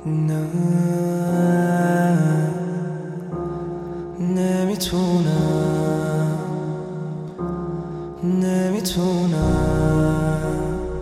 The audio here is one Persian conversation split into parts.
نه نمیتونم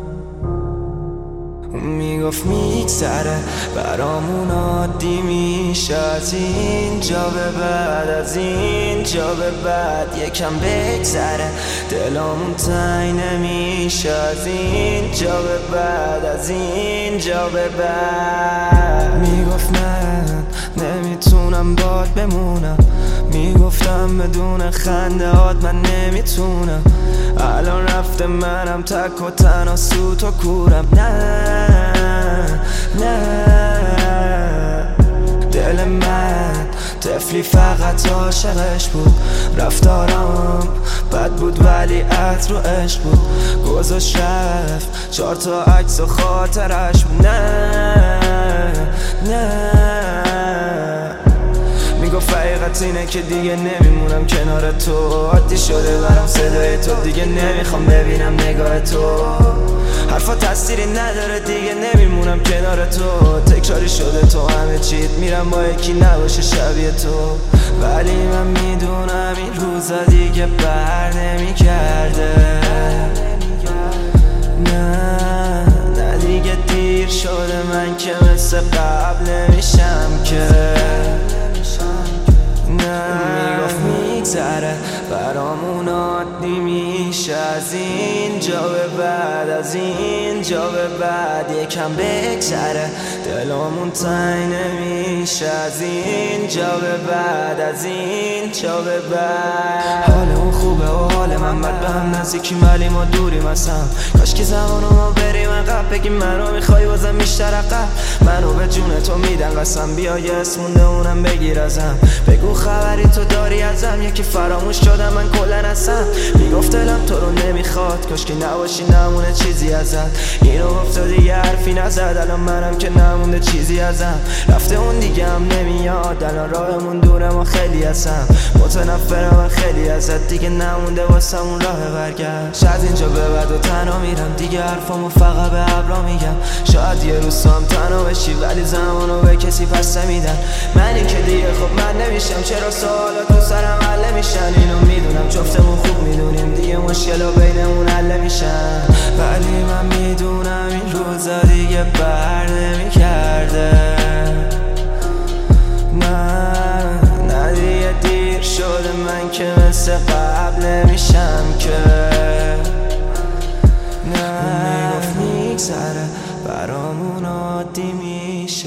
میگفت میگذره برامون عادی میشه از اینجا به بعد، از اینجا به بعد یکم بگذره دلامون تنگ نمیشه از اینجا به بعد، از اینجا به بعد. میگفت من نمیتونم باد بمونم، میگفتم بدون خنده هات من نمیتونم. الان رفته منم تک و تنها سوت و کورم. نه دل من طفلی فقط عاشقش بود، رفتارم بد بود ولی عطر و عشق بود. گذاشت رفت 4 تا عکس و خاطرش بود. نه میگفت حقیقت اینه که دیگه نمیمونم کنار تو، عادی شده برام صدای تو، دیگه نمیخوام ببینم نگاه تو. حرفا تأثیری نداره دیگه نمیمونم کنار تو، تکراری شده تو همه چیت، میرم با یکی نباشه شبیه تو. ولی من میدونم این روزا دیگه بر نمیگرده. نه دیگه دیر شده من که مثل قبل نمیشم که. میگفت میگذره برامون عادی میشه از اینجا به بعد، از اینجا به بعد یکم بگذره دلامون تنگ نمیشه از اینجا به بعد، از اینجا به بعد. حال اون خوبه و حال من بد به هم نزدیکیم ولی ما دوریم از هم. کاش که زمانو ما بریم عقب، بگیم منو میخوای بازم بیشتر عقب. منو به جون تو میدن قسم، بیا یه اسم مونده اونم بگیر ازم. بگو خبری تو داری ازم، یکی فراموش شدم من کلن هستم. میگفت دلم تو رو نمیخواد، کاش که نباشی نمونه چیزی ازت. اینو گفت و دیگه حرفی نزد، الان منم که نمونده چیزی ازم. رفته اون دیگه هم نمیاد، الان راهمون دوره ما خیلی هستم. متنفرم من خیلی ازت، دیگه نمونده واسم اون راه برگشت. از اینجا به بعد و تنها میرم، دیگه حرفامو فقط به ابرا میگم. شاید یه روز هم تنها بشی ولی زمانو به کسی پس نمیدن. منی که دیگه خب من نمیشم، چرا سوالات تو سرم حل نمیشن. اینو میدونم جفتمون خوب میدونیم دیگه مشکلا بینمون حل نمیشن. ولی من میدونم این روزا دیگه بر نمیگرده. نه دیگه دیر شده من که مثل قبل نمیشم که. میگفت میگذره برامون عادی میشه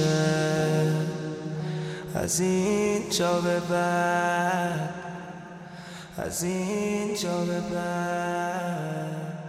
از اینجا به بعد، از اینجا به بعد.